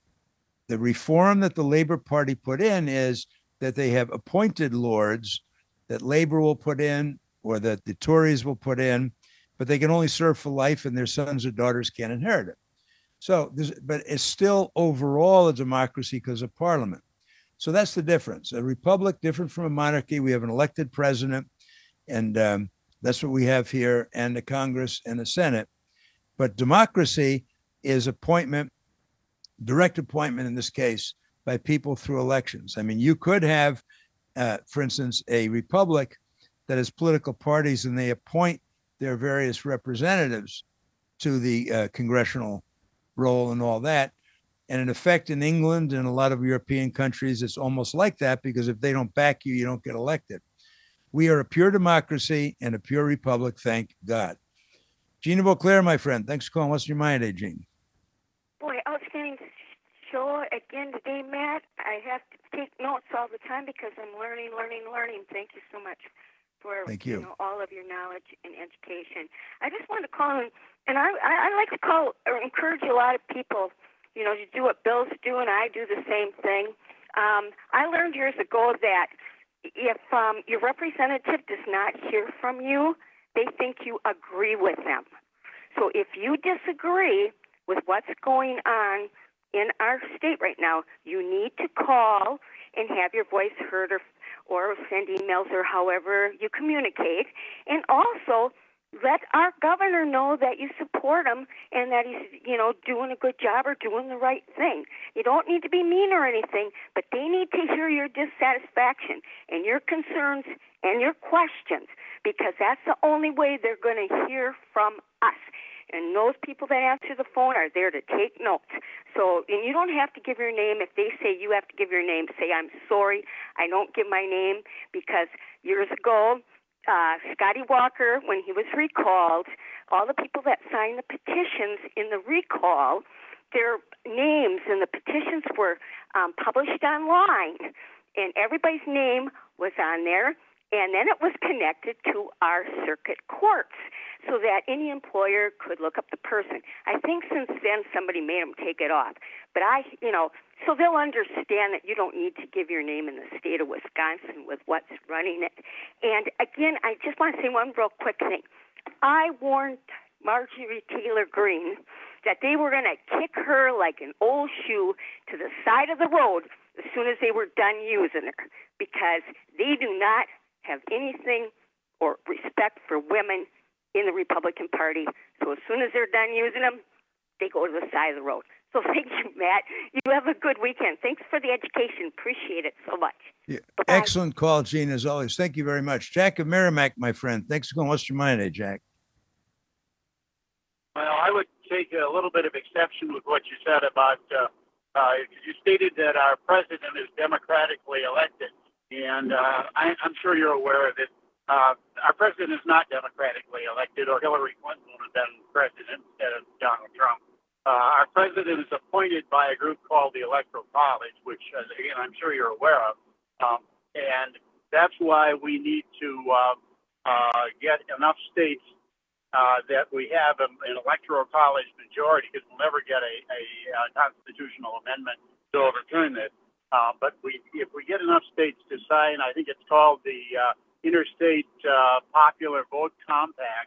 The reform that the Labour Party put in is that they have appointed lords that Labour will put in, or that the Tories will put in, but they can only serve for life, and their sons or daughters can't inherit it. So, but it's still overall a democracy because of parliament. So that's the difference. A republic, different from a monarchy. We have an elected president, and that's what we have here, and a Congress and a Senate. But democracy is appointment, direct appointment in this case, by people through elections. I mean, you could have, for instance, a republic that has political parties, and they appoint their various representatives to the congressional role and all that. And in effect, in England and a lot of European countries, it's almost like that, because if they don't back you, you don't get elected. We are a pure democracy and a pure republic, thank God. Gina Beauclair, my friend, thanks for calling. What's your mind today, Gene? Boy, outstanding show again today, Matt. I have to take notes all the time because I'm learning. Thank you so much for Thank you. All of your knowledge and education. I just wanted to call in, and I like to call or encourage a lot of people, to do what Bill's doing. I do the same thing. I learned years ago that if your representative does not hear from you, they think you agree with them. So if you disagree with what's going on in our state right now, you need to call and have your voice heard, or send emails, or however you communicate. And also let our governor know that you support him and that he's, doing a good job or doing the right thing. You don't need to be mean or anything, but they need to hear your dissatisfaction and your concerns and your questions, because that's the only way they're going to hear from us. And those people that answer the phone are there to take notes. So, and you don't have to give your name. If they say you have to give your name, say, I'm sorry, I don't give my name, because years ago, Scotty Walker, when he was recalled, all the people that signed the petitions in the recall, their names in the petitions were published online, and everybody's name was on there. And then it was connected to our circuit courts so that any employer could look up the person. I think since then somebody made them take it off. But so they'll understand that you don't need to give your name in the state of Wisconsin with what's running it. And again, I just want to say one real quick thing. I warned Marjorie Taylor Greene that they were going to kick her like an old shoe to the side of the road as soon as they were done using her, because they do not have anything or respect for women in the Republican Party. So as soon as they're done using them, they go to the side of the road. So thank you, Matt. You have a good weekend. Thanks for the education. Appreciate it so much. Yeah. Excellent call, Gene, as always. Thank you very much. Jack of Merrimack, my friend. Thanks for calling. What's your mind today, Jack? Well, I would take a little bit of exception with what you said about, you stated that our president is democratically elected. And I'm sure you're aware that our president is not democratically elected, or Hillary Clinton would have been president instead of Donald Trump. Our president is appointed by a group called the Electoral College, which, again, I'm sure you're aware of. And that's why we need to get enough states that we have an Electoral College majority, because we'll never get a constitutional amendment to overturn this. But if we get enough states to sign, I think it's called the Interstate Popular Vote Compact,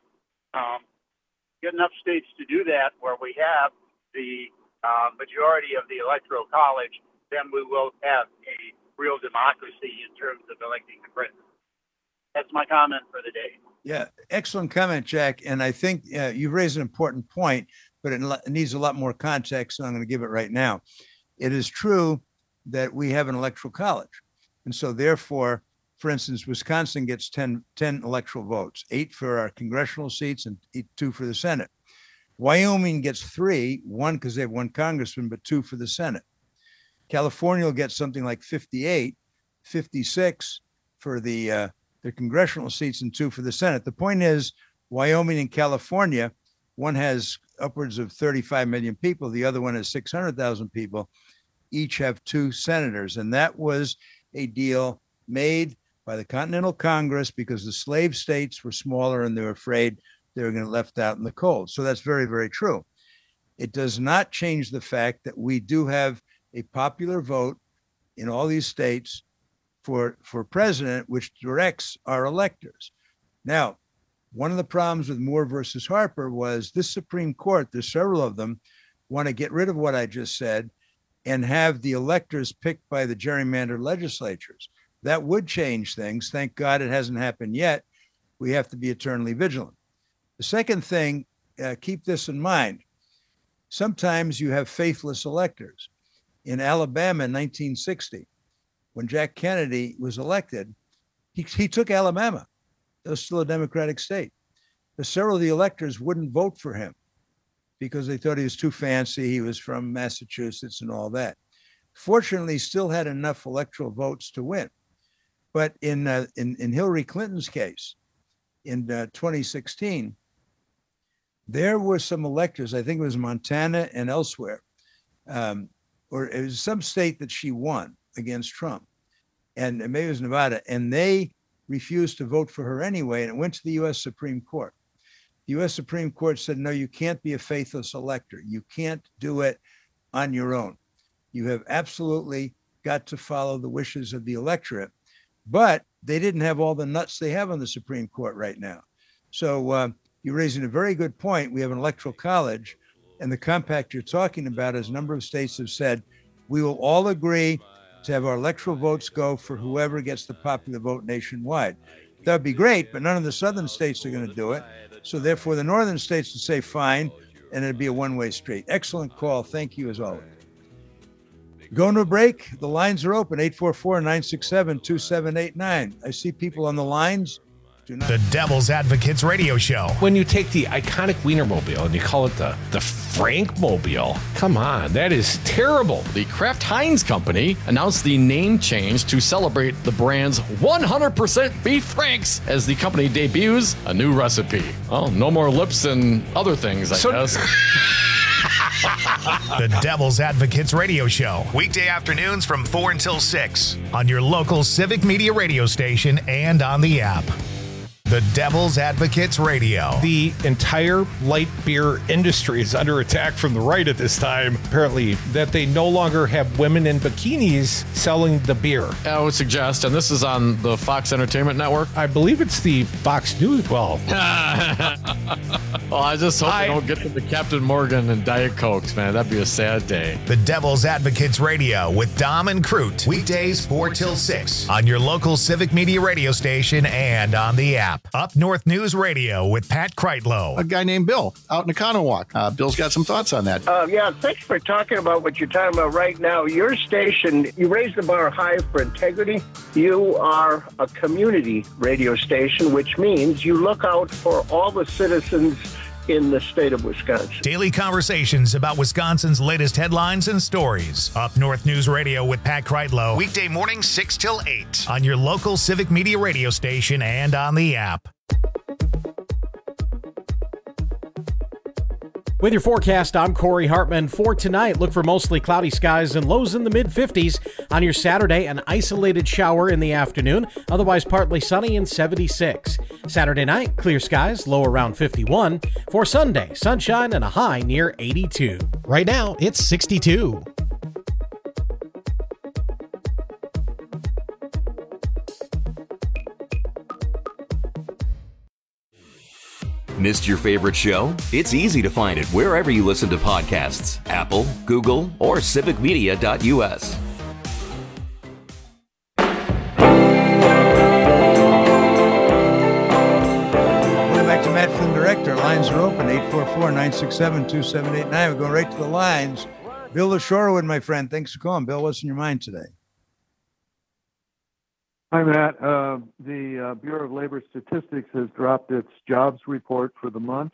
get enough states to do that where we have the majority of the Electoral College, then we will have a real democracy in terms of electing the president. That's my comment for the day. Yeah, excellent comment, Jack. And I think you've raised an important point, but it needs a lot more context, so I'm going to give it right now. It is true that we have an electoral college. And so therefore, for instance, Wisconsin gets 10 electoral votes, 8 for our congressional seats and 2 for the Senate. Wyoming gets 3, 1 because they have 1 congressman, but 2 for the Senate. California will get something like 58, 56 for their congressional seats and 2 for the Senate. The point is, Wyoming and California, one has upwards of 35 million people, the other one has 600,000 people, each have 2 senators. And that was a deal made by the Continental Congress because the slave states were smaller and they were afraid they were going to be left out in the cold. So that's very, very true. It does not change the fact that we do have a popular vote in all these states for president, which directs our electors. Now, one of the problems with Moore versus Harper was this Supreme Court, there's several of them, want to get rid of what I just said and have the electors picked by the gerrymandered legislatures. That would change things. Thank God it hasn't happened yet. We have to be eternally vigilant. The second thing, keep this in mind. Sometimes you have faithless electors. In Alabama in 1960, when Jack Kennedy was elected, he took Alabama. It was still a Democratic state. But several of the electors wouldn't vote for him because they thought he was too fancy. He was from Massachusetts and all that. Fortunately, he still had enough electoral votes to win. But in Hillary Clinton's case, in 2016, there were some electors, I think it was Montana and elsewhere, or it was some state that she won against Trump, and maybe it was Nevada, and they refused to vote for her anyway, and it went to the U.S. Supreme Court. The U.S. Supreme Court said, no, you can't be a faithless elector. You can't do it on your own. You have absolutely got to follow the wishes of the electorate. But they didn't have all the nuts they have on the Supreme Court right now. So you're raising a very good point. We have an electoral college, and the compact you're talking about, as a number of states have said, we will all agree to have our electoral votes go for whoever gets the popular vote nationwide. That would be great, but none of the southern states are going to do it. So therefore, the northern states would say fine, and it'd be a one-way street. Excellent call. Thank you as always. Going to a break. The lines are open, 844-967-2789. I see people on the lines. The Devil's Advocates Radio Show. When you take the iconic Wienermobile and you call it the Frankmobile, come on, that is terrible. The Kraft Heinz Company announced the name change to celebrate the brand's 100% beef franks as the company debuts a new recipe. Well, no more lips and other things, I guess. The Devil's Advocates Radio Show. Weekday afternoons from 4 until 6 on your local Civic Media radio station and on the app. The Devil's Advocates Radio. The entire light beer industry is under attack from the right at this time, apparently, that they no longer have women in bikinis selling the beer. I would suggest, and this is on the Fox Entertainment Network. I believe it's the Fox News. Well, I just hope they don't get to the Captain Morgan and Diet Cokes, man. That'd be a sad day. The Devil's Advocates Radio with Dom and Crute. Weekdays 4 till 6 on your local Civic Media radio station and on the app. Up North News Radio with Pat Kreitlow. A guy named Bill out in Economowoc. Bill's got some thoughts on that. Yeah, thanks for talking about what you're talking about right now. Your station, you raise the bar high for integrity. You are a community radio station, which means you look out for all the citizens in the state of Wisconsin. Daily conversations about Wisconsin's latest headlines and stories. Up North News Radio with Pat Kreitlow. Weekday mornings 6 till 8 on your local Civic Media radio station and on the app. With your forecast, I'm Corey Hartman. For tonight, look for mostly cloudy skies and lows in the mid-50s. On your Saturday, an isolated shower in the afternoon, otherwise partly sunny and 76. Saturday night, clear skies, low around 51. For Sunday, sunshine and a high near 82. Right now, it's 62. Missed your favorite show? It's easy to find it wherever you listen to podcasts. Apple, Google, or civicmedia.us. Welcome back to Matt Flynn Director. Lines are open, 844-967-2789. We're going right to the lines. Bill Shorwood, my friend. Thanks for calling. Bill, what's in your mind today? Hi, Matt. The Bureau of Labor Statistics has dropped its jobs report for the month.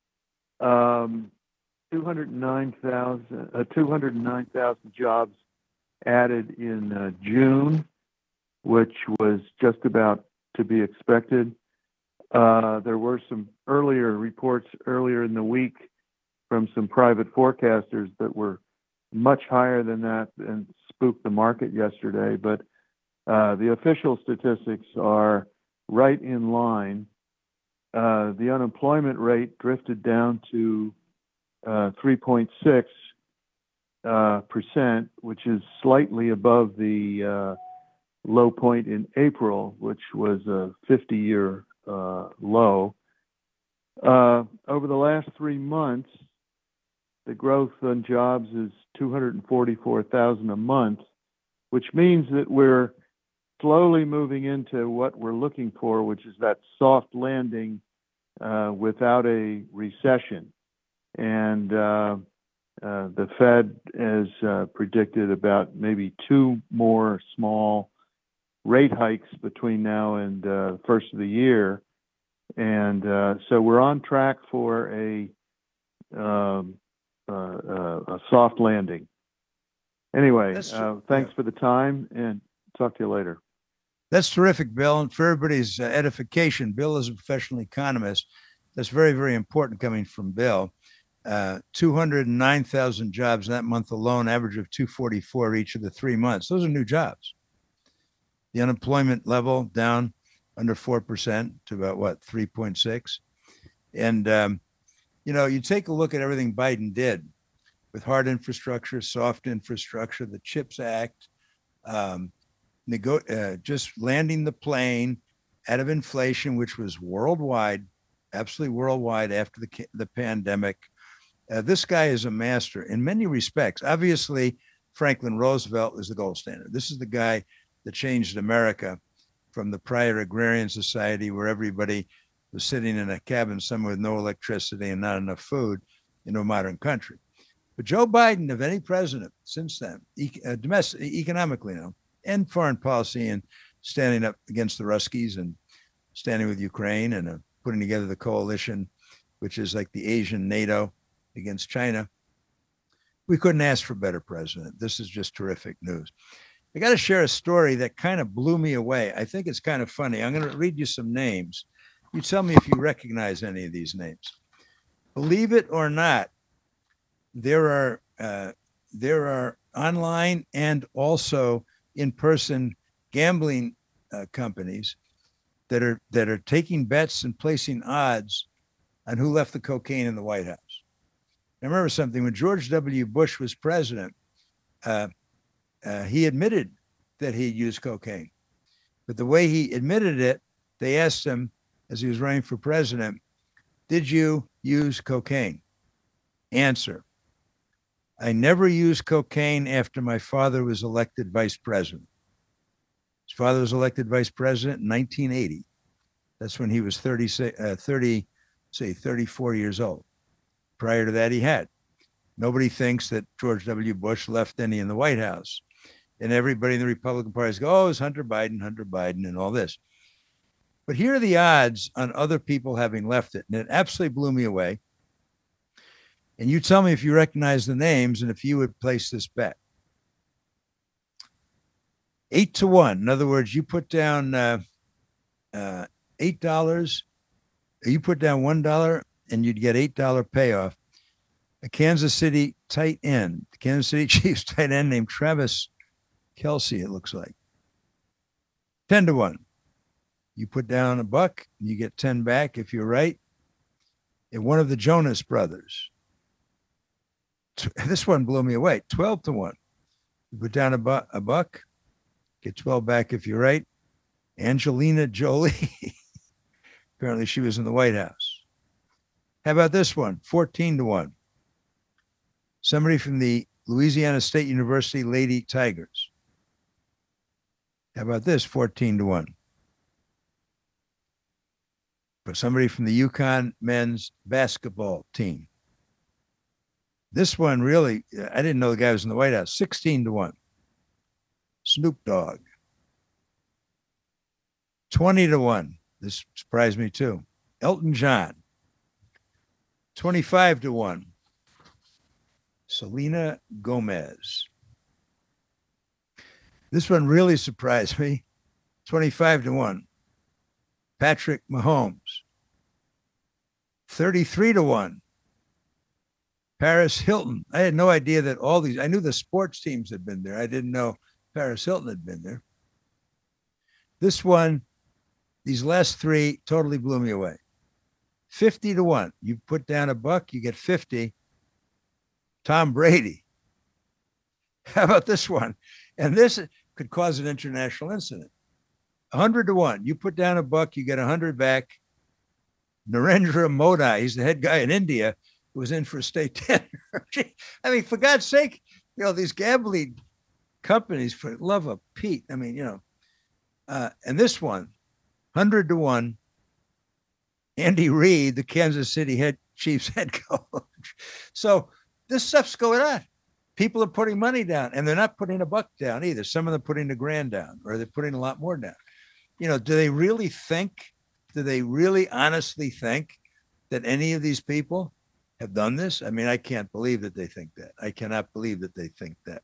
209,000 jobs added in June, which was just about to be expected. There were some earlier reports earlier in the week from some private forecasters that were much higher than that and spooked the market yesterday, but the official statistics are right in line. The unemployment rate drifted down to 3.6%, which is slightly above the low point in April, which was a 50-year low. Over the last 3 months, the growth on jobs is 244,000 a month, which means that we're slowly moving into what we're looking for, which is that soft landing without a recession. And the Fed has predicted about maybe 2 more small rate hikes between now and the first of the year. And so we're on track for a soft landing. Anyway, thanks for the time, and talk to you later. That's terrific, Bill. And for everybody's edification, Bill is a professional economist. That's very, very important coming from Bill. 209,000 jobs that month alone, average of 244 each of the 3 months. Those are new jobs. The unemployment level down under 4% to about, 3.6. And, you take a look at everything Biden did with hard infrastructure, soft infrastructure, the CHIPS Act, just landing the plane out of inflation, which was worldwide, absolutely worldwide after the pandemic. This guy is a master in many respects. Obviously, Franklin Roosevelt is the gold standard. This is the guy that changed America from the prior agrarian society where everybody was sitting in a cabin somewhere with no electricity and not enough food into a modern country. But Joe Biden, of any president since then, domestic, economically now, and foreign policy, and standing up against the Ruskies and standing with Ukraine and putting together the coalition, which is like the Asian NATO against China. We couldn't ask for a better president. This is just terrific news. I got to share a story that kind of blew me away. I think it's kind of funny. I'm going to read you some names. You tell me if you recognize any of these names. Believe it or not, there are online and also in-person gambling companies that are taking bets and placing odds on who left the cocaine in the White House. I remember something when George W. Bush was president. He admitted that he used cocaine, but the way he admitted it, they asked him as he was running for president, "Did you use cocaine?" Answer: I never used cocaine after my father was elected vice president. His father was elected vice president in 1980. That's when he was 34 years old. Prior to that, he had. Nobody thinks that George W. Bush left any in the White House. And everybody in the Republican Party goes, oh, it's Hunter Biden, and all this. But here are the odds on other people having left it. And it absolutely blew me away. And you tell me if you recognize the names and if you would place this bet. 8-1. In other words, you put down $8. You put down $1 and you'd get $8 payoff. A Kansas City tight end, the Kansas City Chiefs tight end named Travis Kelce, it looks like. 10-1. You put down $1, you get 10 back if you're right. And one of the Jonas brothers. This one blew me away. 12-1. You put down $1, get 12 back if you're right. Angelina Jolie. Apparently she was in the White House. How about this one? 14-1. Somebody from the Louisiana State University Lady Tigers. How about this? 14-1. For somebody from the UConn men's basketball team. This one really, I didn't know the guy was in the White House. 16-1. Snoop Dogg. 20-1. This surprised me too. Elton John. 25-1. Selena Gomez. This one really surprised me. 25-1. Patrick Mahomes. 33-1. Paris Hilton. I had no idea that all these, I knew the sports teams had been there. I didn't know Paris Hilton had been there. This one, these last three totally blew me away. 50-1. You put down $1, you get 50. Tom Brady. How about this one? And this could cause an international incident. 100-1. You put down $1, you get 100 back. Narendra Modi, he's the head guy in India, who was in for a state dinner. I mean, for God's sake, these gambling companies, for the love of Pete. I mean, and this one, 100-1. Andy Reid, the Kansas City Chiefs head coach. So this stuff's going on. People are putting money down, and they're not putting $1 down either. Some of them are putting $1,000 down, or they're putting a lot more down. Do they really honestly think that any of these people have done this? I mean, I can't believe that they think that. I cannot believe that they think that.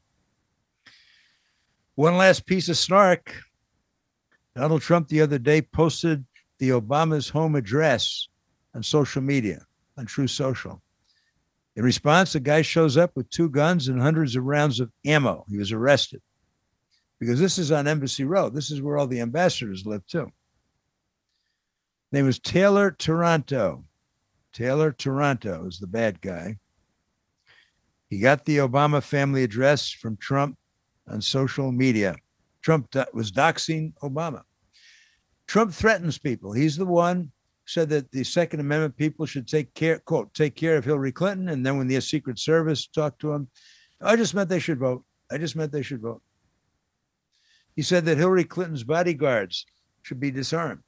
One last piece of snark. Donald Trump the other day posted the Obama's home address on social media, on True Social. In response, the guy shows up with 2 guns and hundreds of rounds of ammo. He was arrested because this is on Embassy Road. This is where all the ambassadors live too. His name was Taylor Taranto. Taylor Taranto is the bad guy. He got the Obama family address from Trump on social media. Trump was doxing Obama. Trump threatens people. He's the one who said that the Second Amendment people should take care, quote, take care of Hillary Clinton. And then when the Secret Service talked to him, I just meant they should vote. I just meant they should vote. He said that Hillary Clinton's bodyguards should be disarmed.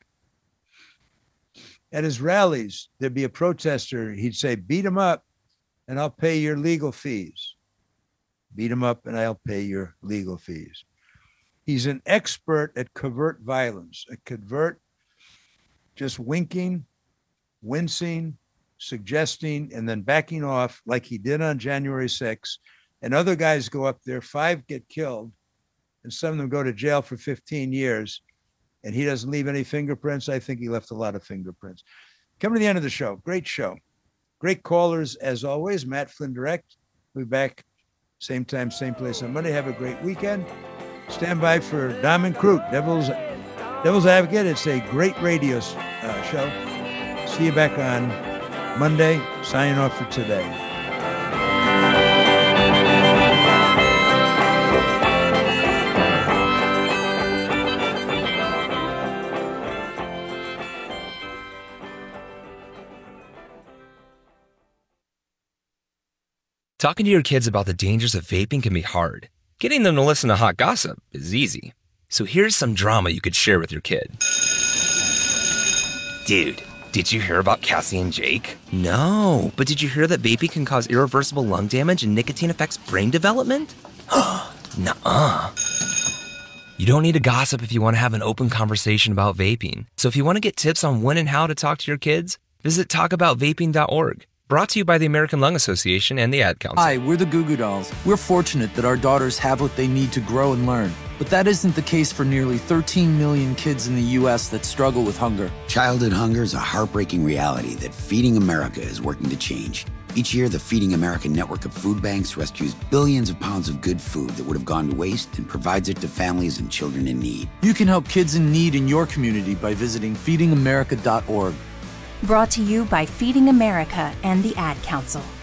At his rallies, there'd be a protester. He'd say, beat him up and I'll pay your legal fees. Beat him up and I'll pay your legal fees. He's an expert at covert violence, a covert, just winking, wincing, suggesting, and then backing off like he did on January 6th. And other guys go up there, 5 get killed, and some of them go to jail for 15 years. And he doesn't leave any fingerprints. I think he left a lot of fingerprints. Coming to the end of the show. Great show. Great callers as always. Matt Flynn Direct. We'll be back same time, same place on Monday. Have a great weekend. Stand by for Diamond Crute, Devil's Advocate. It's a great radio show. See you back on Monday. Signing off for today. Talking to your kids about the dangers of vaping can be hard. Getting them to listen to hot gossip is easy. So here's some drama you could share with your kid. Dude, did you hear about Cassie and Jake? No, but did you hear that vaping can cause irreversible lung damage and nicotine affects brain development? Nuh-uh. You don't need to gossip if you want to have an open conversation about vaping. So if you want to get tips on when and how to talk to your kids, visit talkaboutvaping.org. Brought to you by the American Lung Association and the Ad Council. Hi, we're the Goo Goo Dolls. We're fortunate that our daughters have what they need to grow and learn. But that isn't the case for nearly 13 million kids in the U.S. that struggle with hunger. Childhood hunger is a heartbreaking reality that Feeding America is working to change. Each year, the Feeding America network of food banks rescues billions of pounds of good food that would have gone to waste and provides it to families and children in need. You can help kids in need in your community by visiting feedingamerica.org. Brought to you by Feeding America and the Ad Council.